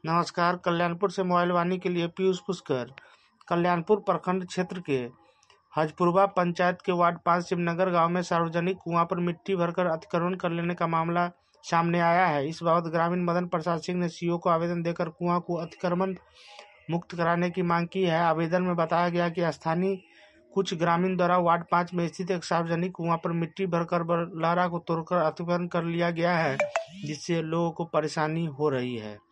नमस्कार। कल्याणपुर से मोबाइल वाणी के लिए पीयूष पुष्कर। कल्याणपुर प्रखंड क्षेत्र के हजपुरवा पंचायत के वार्ड 5 शिवनगर गांव में सार्वजनिक कुआं पर मिट्टी भरकर अतिक्रमण कर लेने का मामला सामने आया है। इस बाबत ग्रामीण मदन प्रसाद सिंह ने सीओ को आवेदन देकर कुआं को अतिक्रमण मुक्त कराने की मांग की है। आवेदन में बताया गया कि स्थानीय कुछ ग्रामीण द्वारा वार्ड 5 में स्थित एक सार्वजनिक कुआं पर मिट्टी भरकर बलहरा को तोड़कर अतिक्रमण कर लिया गया है, जिससे लोगों को परेशानी हो रही है।